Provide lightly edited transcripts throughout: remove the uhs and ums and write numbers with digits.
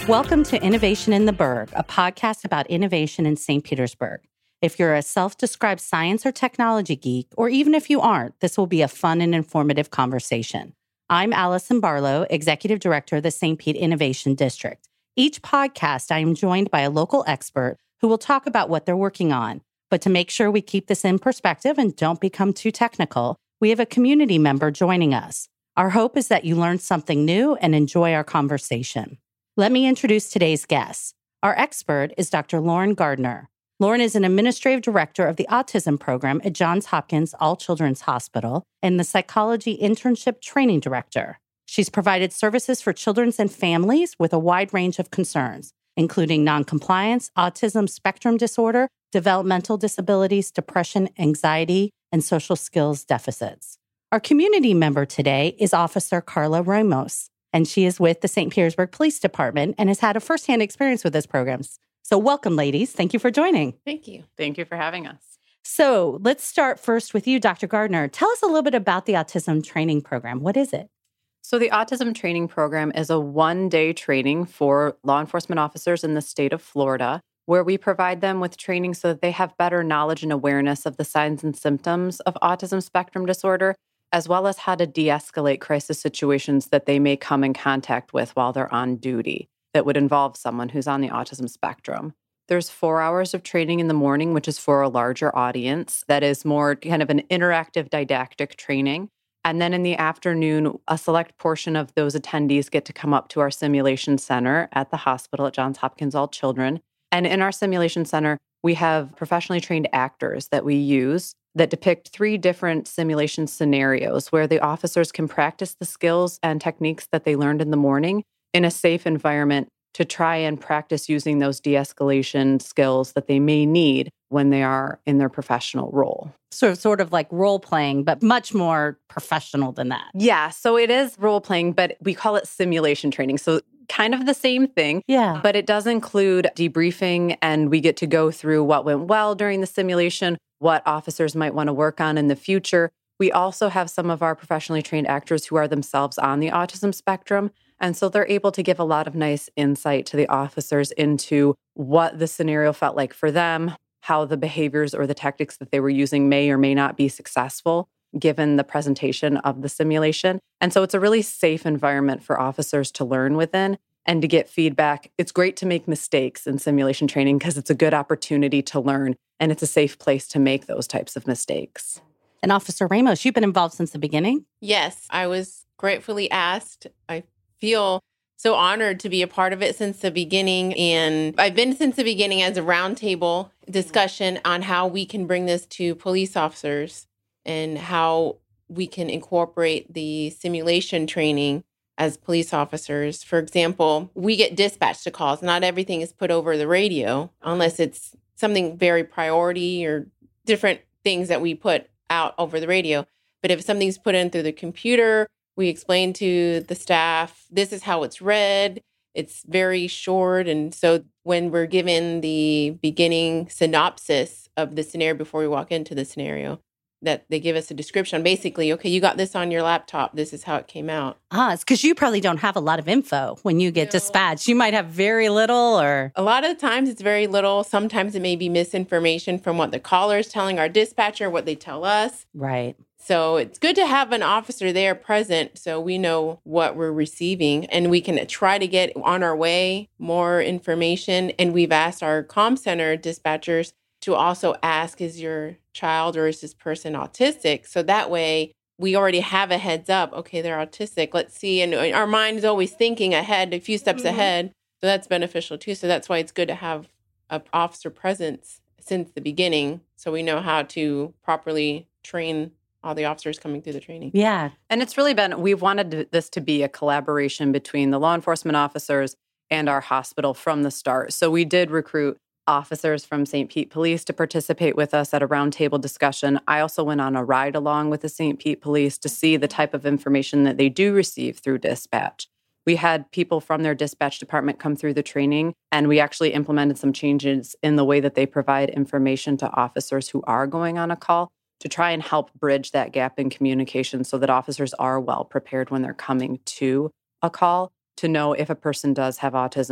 Welcome to Innovation in the Burg, a podcast about innovation in St. Petersburg. If you're a self-described science or technology geek, or even if you aren't, this will be a fun and informative conversation. I'm Allison Barlow, Executive Director of the St. Pete Innovation District. Each podcast, I am joined by a local expert who will talk about what they're working on. But to make sure we keep this in perspective and don't become too technical, we have a community member joining us. Our hope is that you learn something new and enjoy our conversation. Let me introduce today's guest. Our expert is Dr. Lauren Gardner. Lauren is an administrative director of the autism program at Johns Hopkins All Children's Hospital and the psychology internship training director. She's provided services for children and families with a wide range of concerns, including noncompliance, autism spectrum disorder, developmental disabilities, depression, anxiety, and social skills deficits. Our community member today is Officer Carla Ramos, and she is with the St. Petersburg Police Department and has had a firsthand experience with this program. So welcome, ladies. Thank you for joining. Thank you. Thank you for having us. So let's start first with you, Dr. Gardner. Tell us a little bit about the autism training program. What is it? So the Autism Training Program is a one-day training for law enforcement officers in the state of Florida, where we provide them with training so that they have better knowledge and awareness of the signs and symptoms of autism spectrum disorder, as well as how to de-escalate crisis situations that they may come in contact with while they're on duty that would involve someone who's on the autism spectrum. There's 4 hours of training in the morning, which is for a larger audience. That is more kind of an interactive didactic training. And then in the afternoon, a select portion of those attendees get to come up to our simulation center at the hospital at Johns Hopkins All Children. And in our simulation center, we have professionally trained actors that we use that depict 3 different simulation scenarios where the officers can practice the skills and techniques that they learned in the morning in a safe environment to try and practice using those de-escalation skills that they may need when they are in their professional role. So sort of like role playing, but much more professional than that. Yeah, so it is role playing, but we call it simulation training. So kind of the same thing, Yeah. but it does include debriefing, and we get to go through what went well during the simulation, what officers might want to work on in the future. We also have some of our professionally trained actors who are themselves on the autism spectrum. And so they're able to give a lot of nice insight to the officers into what the scenario felt like for them, how the behaviors or the tactics that they were using may or may not be successful given the presentation of the simulation. And so it's a really safe environment for officers to learn within and to get feedback. It's great to make mistakes in simulation training because it's a good opportunity to learn, and it's a safe place to make those types of mistakes. And Officer Ramos, you've been involved since the beginning? Yes, I was gratefully asked. I feel so honored to be a part of it since the beginning. And I've been since the beginning as a roundtable discussion on how we can bring this to police officers and how we can incorporate the simulation training as police officers. For example, we get dispatched to calls. Not everything is put over the radio unless it's something very priority or different things that we put out over the radio. But if something's put in through the computer, we explain to the staff, this is how it's read. It's very short. And so when we're given the beginning synopsis of the scenario before we walk into the scenario, that they give us a description. Basically, okay, you got this on your laptop. This is how it came out. It's because you probably don't have a lot of info when you get dispatched. You might have very little or... A lot of the times it's very little. Sometimes it may be misinformation from what the caller is telling our dispatcher, what they tell us. Right. So it's good to have an officer there present so we know what we're receiving and we can try to get on our way more information. And we've asked our comm center dispatchers to also ask, is your child or is this person autistic? So that way we already have a heads up. Okay, they're autistic. Let's see. And our mind is always thinking ahead, a few steps ahead. So that's beneficial too. So that's why it's good to have an officer presence since the beginning so we know how to properly train all the officers coming through the training. Yeah. And it's really been, we've wanted this to be a collaboration between the law enforcement officers and our hospital from the start. So we did recruit officers from St. Pete Police to participate with us at a roundtable discussion. I also went on a ride along with the St. Pete Police to see the type of information that they do receive through dispatch. We had people from their dispatch department come through the training, and we actually implemented some changes in the way that they provide information to officers who are going on a call to try and help bridge that gap in communication so that officers are well prepared when they're coming to a call to know if a person does have autism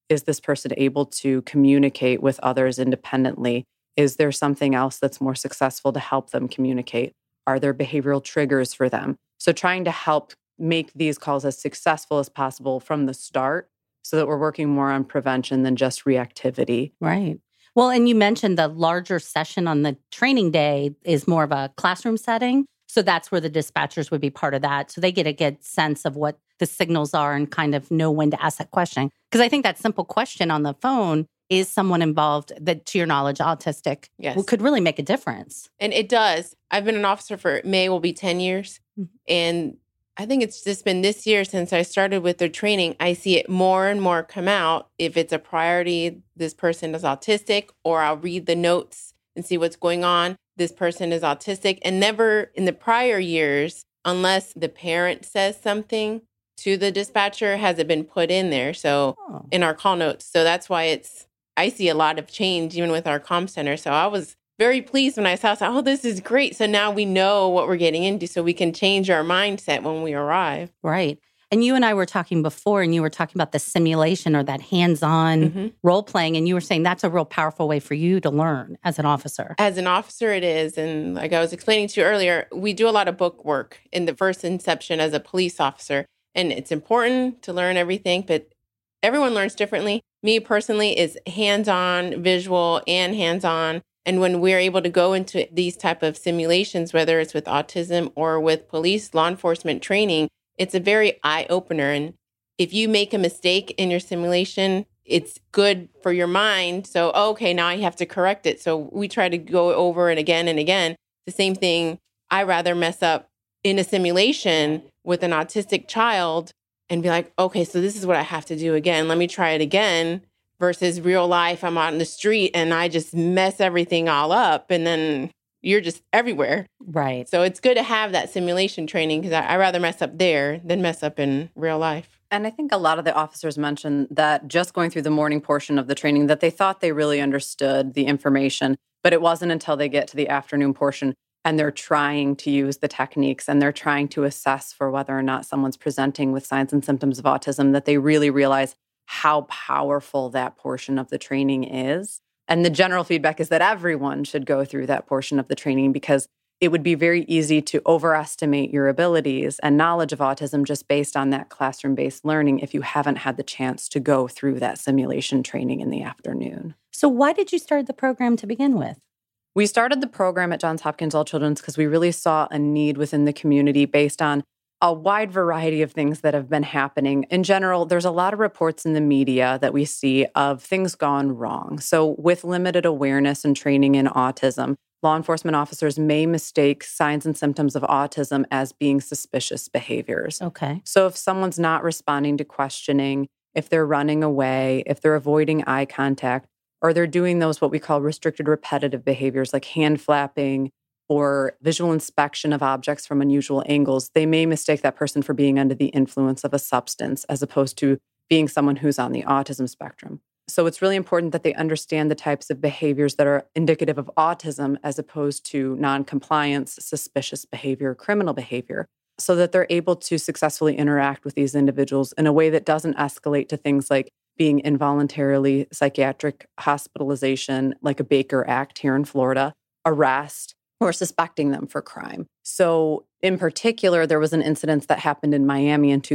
is this person able to communicate with others independently? Is there something else that's more successful to help them communicate? Are there behavioral triggers for them? So trying to help make these calls as successful as possible from the start so that we're working more on prevention than just reactivity. Right. Well, and you mentioned the larger session on the training day is more of a classroom setting. So that's where the dispatchers would be part of that. So they get a good sense of what the signals are and kind of know when to ask that question. Because I think that simple question on the phone, is someone involved that, to your knowledge, autistic, Yes, could really make a difference. And it does. I've been an officer for May will be 10 years. Mm-hmm. And I think it's just been this year since I started with their training. I see it more and more come out. If it's a priority, this person is autistic, or I'll read the notes and see what's going on. This person is autistic. And never in the prior years, unless the parent says something to the dispatcher, has it been put in there. So in our call notes. So that's why I see a lot of change even with our comm center. So I was very pleased when I saw, oh, this is great. So now we know what we're getting into so we can change our mindset when we arrive. Right. And you and I were talking before, and you were talking about the simulation or that hands-on role playing. And you were saying that's a real powerful way for you to learn as an officer. As an officer, it is. And like I was explaining to you earlier, we do a lot of book work in the first inception as a police officer. And it's important to learn everything, but everyone learns differently. Me personally is hands-on, visual, and hands-on. And when we're able to go into these type of simulations, whether it's with autism or with police law enforcement training, it's a very eye-opener. And if you make a mistake in your simulation, it's good for your mind. So, okay, now I have to correct it. So we try to go over it again and again. The same thing, I rather mess up in a simulation with an autistic child and be like, okay, so this is what I have to do again. Let me try it again. Versus real life, I'm out in the street and I just mess everything all up, and then you're just everywhere. Right. So it's good to have that simulation training, because I rather mess up there than mess up in real life. And I think a lot of the officers mentioned that just going through the morning portion of the training, that they thought they really understood the information, but it wasn't until they get to the afternoon portion and they're trying to use the techniques and they're trying to assess for whether or not someone's presenting with signs and symptoms of autism that they really realize how powerful that portion of the training is. And the general feedback is that everyone should go through that portion of the training, because it would be very easy to overestimate your abilities and knowledge of autism just based on that classroom-based learning if you haven't had the chance to go through that simulation training in the afternoon. So why did you start the program to begin with? We started the program at Johns Hopkins All Children's because we really saw a need within the community based on a wide variety of things that have been happening. In general, there's a lot of reports in the media that we see of things gone wrong. So with limited awareness and training in autism, law enforcement officers may mistake signs and symptoms of autism as being suspicious behaviors. Okay. So if someone's not responding to questioning, if they're running away, if they're avoiding eye contact, or they're doing those what we call restricted repetitive behaviors like hand flapping, or visual inspection of objects from unusual angles, they may mistake that person for being under the influence of a substance as opposed to being someone who's on the autism spectrum. So it's really important that they understand the types of behaviors that are indicative of autism as opposed to non-compliance, suspicious behavior, criminal behavior, so that they're able to successfully interact with these individuals in a way that doesn't escalate to things like being involuntarily psychiatric hospitalization, like a Baker Act here in Florida, arrest, or suspecting them for crime. So in particular, there was an incident that happened in Miami in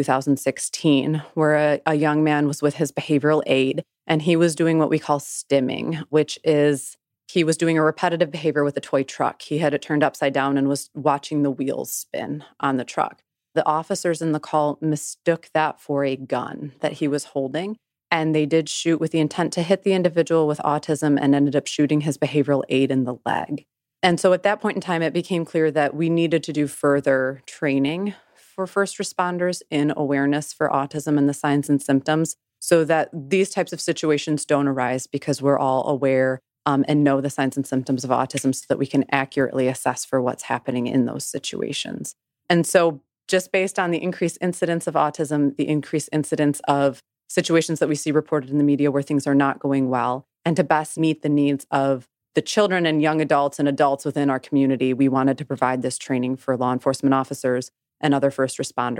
2016 where a young man was with his behavioral aide and he was doing what we call stimming, which is he was doing a repetitive behavior with a toy truck. He had it turned upside down and was watching the wheels spin on the truck. The officers in the call mistook that for a gun that he was holding, and they did shoot with the intent to hit the individual with autism and ended up shooting his behavioral aide in the leg. And so at that point in time, it became clear that we needed to do further training for first responders in awareness for autism and the signs and symptoms so that these types of situations don't arise, because we're all aware and know the signs and symptoms of autism so that we can accurately assess for what's happening in those situations. And so just based on the increased incidence of autism, the increased incidence of situations that we see reported in the media where things are not going well, and to best meet the needs of the children and young adults and adults within our community, we wanted to provide this training for law enforcement officers and other first responders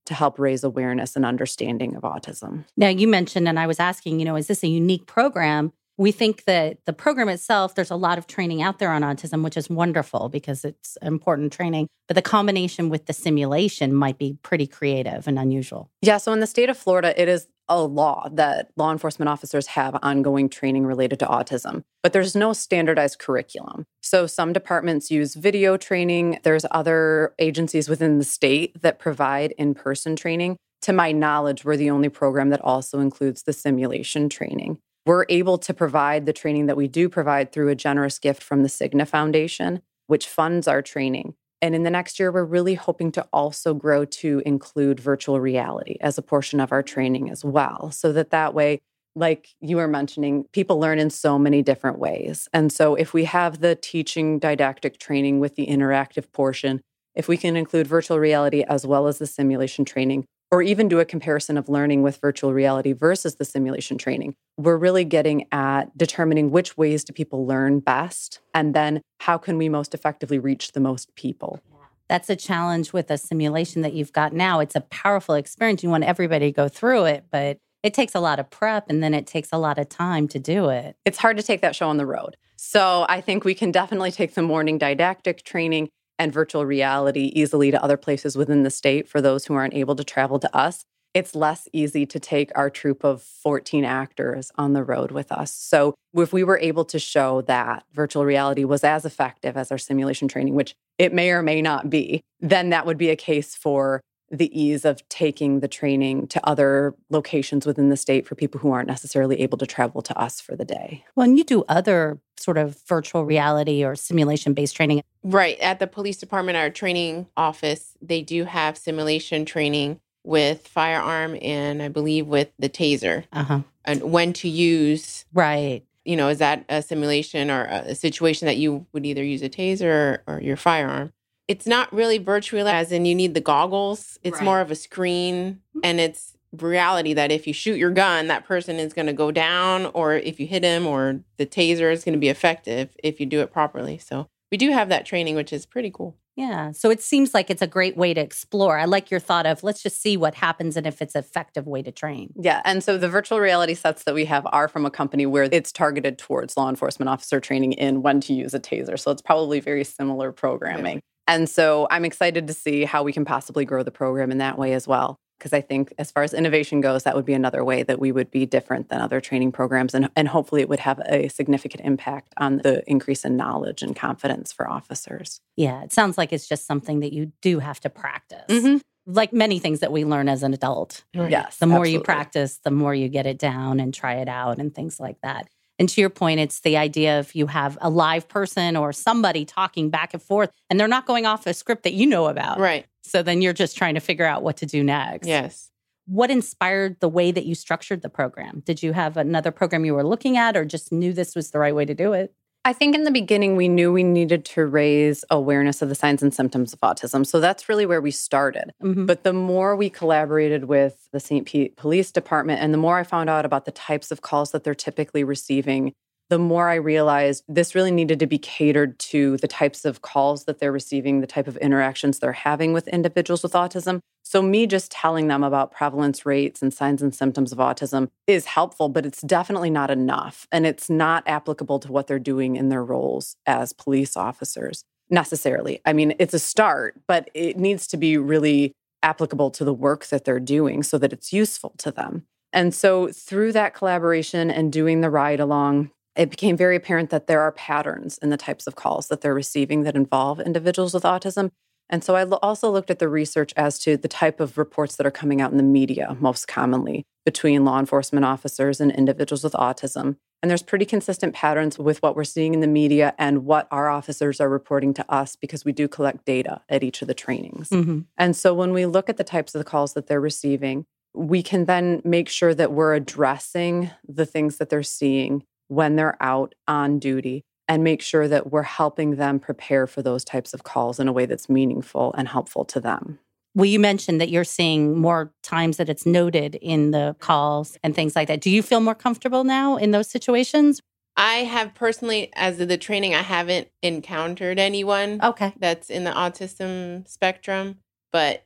to help raise awareness and understanding of autism. Now, you mentioned, and I was asking, is this a unique program? We think that the program itself, there's a lot of training out there on autism, which is wonderful because it's important training. But the combination with the simulation might be pretty creative and unusual. Yeah, so in the state of Florida, it is a law that law enforcement officers have ongoing training related to autism, but there's no standardized curriculum. So some departments use video training. There's other agencies within the state that provide in-person training. To my knowledge, we're the only program that also includes the simulation training. We're able to provide the training that we do provide through a generous gift from the Cigna Foundation, which funds our training. And in the next year, we're really hoping to also grow to include virtual reality as a portion of our training as well, so that way, like you were mentioning, people learn in so many different ways. And so if we have the teaching didactic training with the interactive portion, if we can include virtual reality as well as the simulation training, or even do a comparison of learning with virtual reality versus the simulation training, we're really getting at determining which ways do people learn best, and then how can we most effectively reach the most people. That's a challenge with a simulation that you've got now. It's a powerful experience. You want everybody to go through it, but it takes a lot of prep and then it takes a lot of time to do it. It's hard to take that show on the road. So I think we can definitely take the morning didactic training and virtual reality easily to other places within the state for those who aren't able to travel to us. It's less easy to take our troupe of 14 actors on the road with us. So if we were able to show that virtual reality was as effective as our simulation training, which it may or may not be, then that would be a case for the ease of taking the training to other locations within the state for people who aren't necessarily able to travel to us for the day. Well, and you do other sort of virtual reality or simulation-based training. Right. At the police department, our training office, they do have simulation training with firearm and I believe with the taser and when to use. Right. Is that a simulation or a situation that you would either use a taser or your firearm? It's not really virtual as in you need the goggles. It's more of a screen, and it's reality that if you shoot your gun, that person is going to go down, or if you hit him, or the taser is going to be effective if you do it properly. So we do have that training, which is pretty cool. Yeah. So it seems like it's a great way to explore. I like your thought of let's just see what happens and if it's an effective way to train. Yeah. And so the virtual reality sets that we have are from a company where it's targeted towards law enforcement officer training in when to use a taser. So it's probably very similar programming. And so I'm excited to see how we can possibly grow the program in that way as well. Because I think as far as innovation goes, that would be another way that we would be different than other training programs. And hopefully it would have a significant impact on the increase in knowledge and confidence for officers. Yeah, it sounds like it's just something that you do have to practice. Like many things that we learn as an adult. Right. Yes, the more you practice, the more you get it down and try it out and things like that. And to your point, it's the idea of you have a live person or somebody talking back and forth, and they're not going off a script that you know about. Right. So then you're just trying to figure out what to do next. Yes. What inspired the way that you structured the program? Did you have another program you were looking at or just knew this was the right way to do it? I think in the beginning, we knew we needed to raise awareness of the signs and symptoms of autism. So that's really where we started. But the more we collaborated with the St. Pete Police Department and the more I found out about the types of calls that they're typically receiving, the more I realized this really needed to be catered to the types of calls that they're receiving, the type of interactions they're having with individuals with autism. So me just telling them about prevalence rates and signs and symptoms of autism is helpful, but it's definitely not enough. And it's not applicable to what they're doing in their roles as police officers necessarily. I mean, it's a start, but it needs to be really applicable to the work that they're doing so that it's useful to them. And so through that collaboration and doing the ride along, it became very apparent that there are patterns in the types of calls that they're receiving that involve individuals with autism. And so I also looked at the research as to the type of reports that are coming out in the media most commonly between law enforcement officers and individuals with autism. And there's pretty consistent patterns with what we're seeing in the media and what our officers are reporting to us because we do collect data at each of the trainings. And so when we look at the types of the calls that they're receiving, we can then make sure that we're addressing the things that they're seeing when they're out on duty and make sure that we're helping them prepare for those types of calls in a way that's meaningful and helpful to them. Well, you mentioned that you're seeing more times that it's noted in the calls and things like that. Do you feel more comfortable now in those situations? I have personally, as of the training, I haven't encountered anyone that's in the autism spectrum, but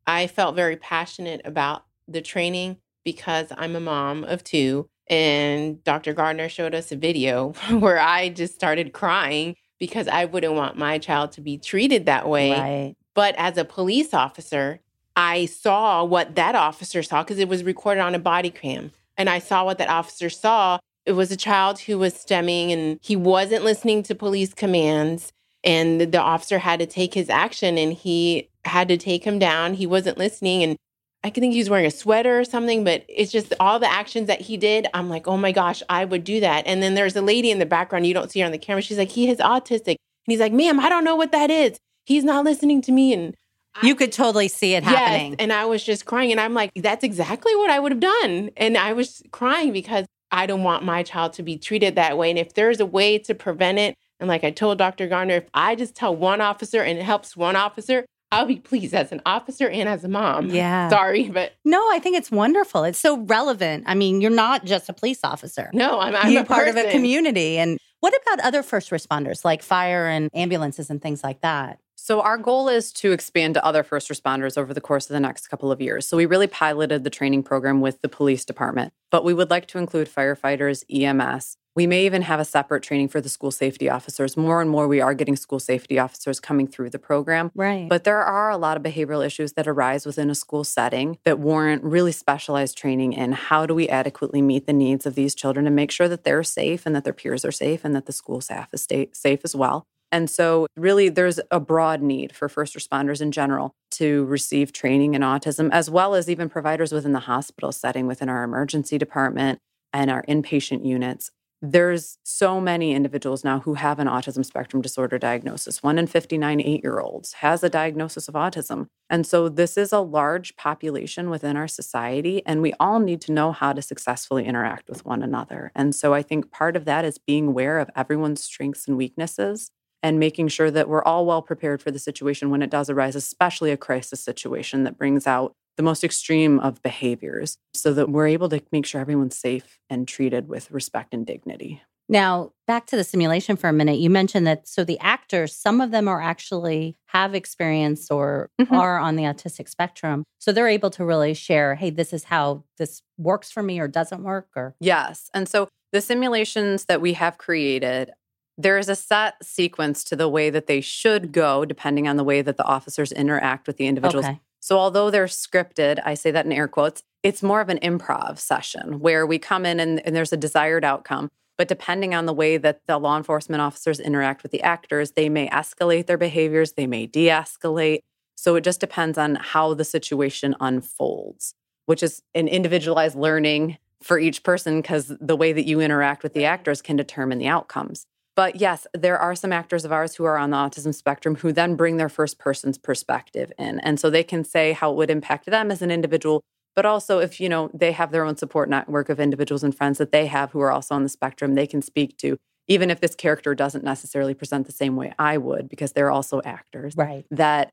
I felt very passionate about the training because I'm a mom of 2. And Dr. Gardner showed us a video where I just started crying because I wouldn't want my child to be treated that way. Right. But as a police officer, I saw what that officer saw because it was recorded on a body cam. And I saw what that officer saw. It was a child who was stemming and he wasn't listening to police commands. And the officer had to take his action and he had to take him down. He wasn't listening. And I think he was wearing a sweater or something, but it's just all the actions that he did. I'm like, oh my gosh, I would do that. And then there's a lady in the background. You don't see her on the camera. She's like, he is autistic. And he's like, ma'am, I don't know what that is. He's not listening to me. And you could totally see it happening. Yes, and I was just crying. And I'm like, that's exactly what I would have done. And I was crying because I don't want my child to be treated that way. And if there's a way to prevent it, and like I told Dr. Gardner, if I just tell one officer and it helps one officer, I'll be pleased as an officer and as a mom. Yeah. Sorry, but... No, I think it's wonderful. It's so relevant. I mean, you're not just a police officer. No, I'm you're a part person. of a community. And what about other first responders like fire and ambulances and things like that? So our goal is to expand to other first responders over the course of the next couple of years. So we really piloted the training program with the police department, but we would like to include firefighters, EMS. We may even have a separate training for the school safety officers. More and more, we are getting school safety officers coming through the program. Right. But there are a lot of behavioral issues that arise within a school setting that warrant really specialized training in how do we adequately meet the needs of these children and make sure that they're safe and that their peers are safe and that the school staff is safe as well. And so really there's a broad need for first responders in general to receive training in autism, as well as even providers within the hospital setting, within our emergency department and our inpatient units. There's so many individuals now who have an autism spectrum disorder diagnosis. 1 in 59 8-year-olds has a diagnosis of autism. And so this is a large population within our society, and we all need to know how to successfully interact with one another. And so I think part of that is being aware of everyone's strengths and weaknesses and making sure that we're all well prepared for the situation when it does arise, especially a crisis situation that brings out the most extreme of behaviors, so that we're able to make sure everyone's safe and treated with respect and dignity. Now, back to the simulation for a minute. You mentioned that, so the actors, some of them are actually have experience or are on the autistic spectrum. So they're able to really share, hey, this is how this works for me or doesn't work. Or Yes. And so the simulations that we have created, there is a set sequence to the way that they should go, depending on the way that the officers interact with the individuals. Okay. So although they're scripted, I say that in air quotes, it's more of an improv session where we come in and there's a desired outcome. But depending on the way that the law enforcement officers interact with the actors, they may escalate their behaviors, they may de-escalate. So it just depends on how the situation unfolds, which is an individualized learning for each person because the way that you interact with the actors can determine the outcomes. But yes, there are some actors of ours who are on the autism spectrum who then bring their first person's perspective in. And so they can say how it would impact them as an individual, but also if, they have their own support network of individuals and friends that they have who are also on the spectrum, they can speak to, even if this character doesn't necessarily present the same way I would, because they're also actors. right. That,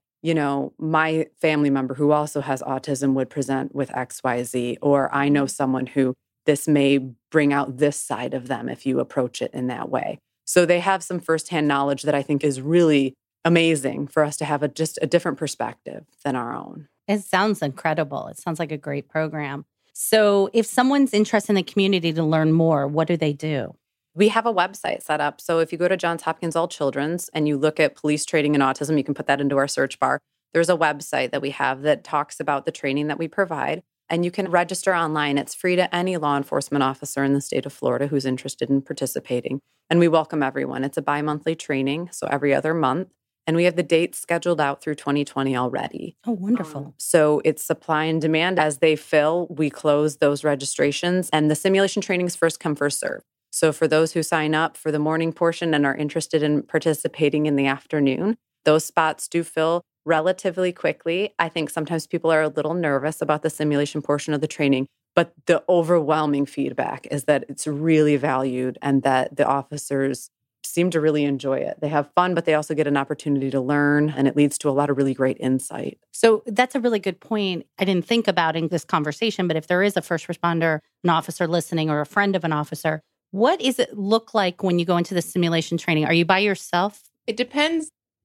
my family member who also has autism would present with XYZ, or I know someone who this may bring out this side of them if you approach it in that way. So they have some firsthand knowledge that I think is really amazing for us to have just a different perspective than our own. It sounds incredible. It sounds like a great program. So if someone's interested in the community to learn more, what do they do? We have a website set up. So if you go to Johns Hopkins All Children's and you look at police training in autism, you can put that into our search bar. There's a website that we have that talks about the training that we provide. And you can register online. It's free to any law enforcement officer in the state of Florida who's interested in participating. And we welcome everyone. It's a bi-monthly training, so every other month. And we have the dates scheduled out through 2020 already. Oh, wonderful. So it's supply and demand. As they fill, we close those registrations. And the simulation trainings first come, first serve. So for those who sign up for the morning portion and are interested in participating in the afternoon, those spots do fill relatively quickly. I think sometimes people are a little nervous about the simulation portion of the training, but the overwhelming feedback is that it's really valued and that the officers seem to really enjoy it. They have fun, but they also get an opportunity to learn, and it leads to a lot of really great insight. So that's a really good point. I didn't think about in this conversation, but if there is a first responder, an officer listening, or a friend of an officer, what does it look like when you go into the simulation training? Are you by yourself? It depends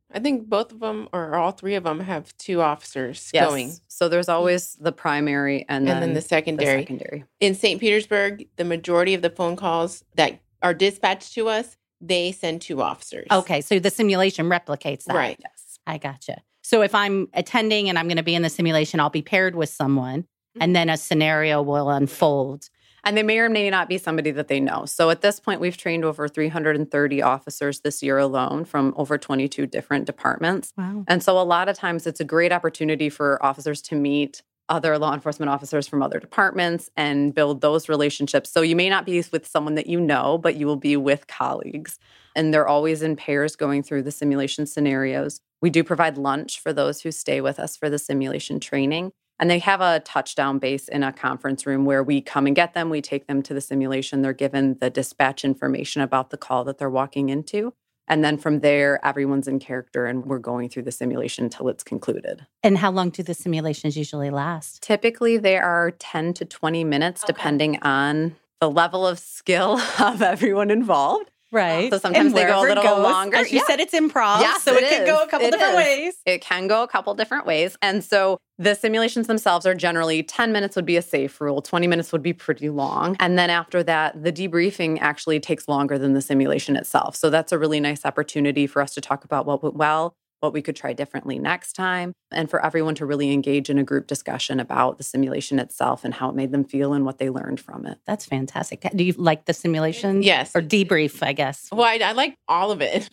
I think both of them or all three of them have 2 officers Yes. going. So there's always the primary and then the secondary. In St. Petersburg, the majority of the phone calls that are dispatched to us, they send 2 officers. Okay, so the simulation replicates that. Right. Yes. I gotcha. So if I'm attending and I'm going to be in the simulation, I'll be paired with someone, and then a scenario will unfold. And they may or may not be somebody that they know. So at this point, we've trained over 330 officers this year alone from over 22 different departments. Wow. And so a lot of times it's a great opportunity for officers to meet other law enforcement officers from other departments and build those relationships. So you may not be with someone that you know, but you will be with colleagues. And they're always in pairs going through the simulation scenarios. We do provide lunch for those who stay with us for the simulation training. And they have a touchdown base in a conference room where we come and get them. We take them to the simulation. They're given the dispatch information about the call that they're walking into. And then from there, everyone's in character and we're going through the simulation until it's concluded. And how long do the simulations usually last? Typically, they are 10 to 20 minutes, depending on the level of skill of everyone involved. Right. So sometimes they go a little longer. As you said, it's improv, Yes, so it could go a couple different ways. It can go a couple different ways. And so the simulations themselves are generally 10 minutes would be a safe rule. 20 minutes would be pretty long. And then after that, the debriefing actually takes longer than the simulation itself. So that's a really nice opportunity for us to talk about what went well, what we could try differently next time, and for everyone to really engage in a group discussion about the simulation itself and how it made them feel and what they learned from it. That's fantastic. Do you like the simulation? Yes. Or debrief, I guess. Well, I like all of it.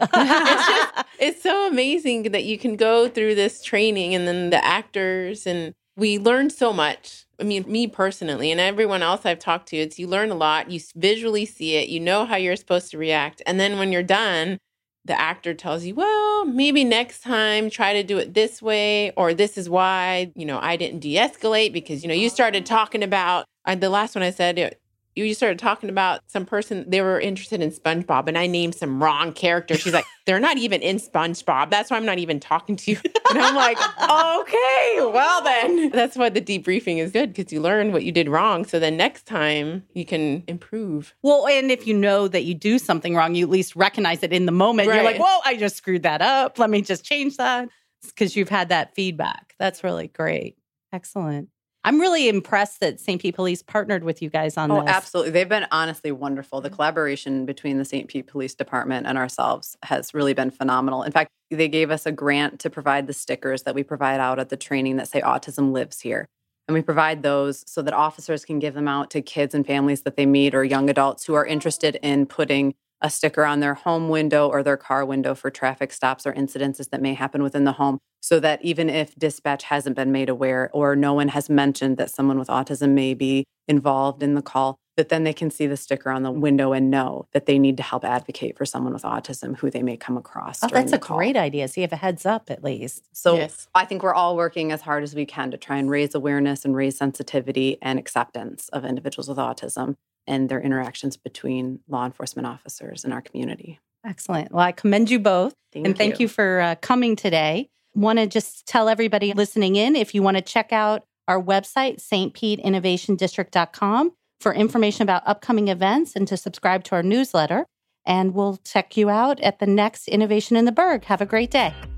It's so amazing that you can go through this training and then the actors, and we learn so much. I mean, me personally and everyone else I've talked to, it's you learn a lot. You visually see it. You know how you're supposed to react. And then when you're done, the actor tells you, well, maybe next time try to do it this way, or this is why, I didn't de-escalate because, you started talking about, the last one I said, you started talking about some person, they were interested in SpongeBob, and I named some wrong character. She's like, they're not even in SpongeBob. That's why I'm not even talking to you. And I'm like, okay, well then. That's why the debriefing is good, because you learn what you did wrong. So then next time you can improve. Well, and if you know that you do something wrong, you at least recognize it in the moment. Right. You're like, whoa, I just screwed that up. Let me just change that. Because you've had that feedback. That's really great. Excellent. I'm really impressed that St. Pete Police partnered with you guys on this. Oh, absolutely. They've been honestly wonderful. The collaboration between the St. Pete Police Department and ourselves has really been phenomenal. In fact, they gave us a grant to provide the stickers that we provide out at the training that say autism lives here. And we provide those so that officers can give them out to kids and families that they meet or young adults who are interested in putting a sticker on their home window or their car window for traffic stops or incidences that may happen within the home, so that even if dispatch hasn't been made aware or no one has mentioned that someone with autism may be involved in the call, that then they can see the sticker on the window and know that they need to help advocate for someone with autism who they may come across. Oh, that's a great idea. So you have a heads up at least. So yes. I think we're all working as hard as we can to try and raise awareness and raise sensitivity and acceptance of individuals with autism and their interactions between law enforcement officers in our community. Excellent. Well, I commend you both. Thank you for coming today. Want to just tell everybody listening in, if you want to check out our website, stpeteinnovationdistrict.com, for information about upcoming events and to subscribe to our newsletter. And we'll check you out at the next Innovation in the Burg. Have a great day.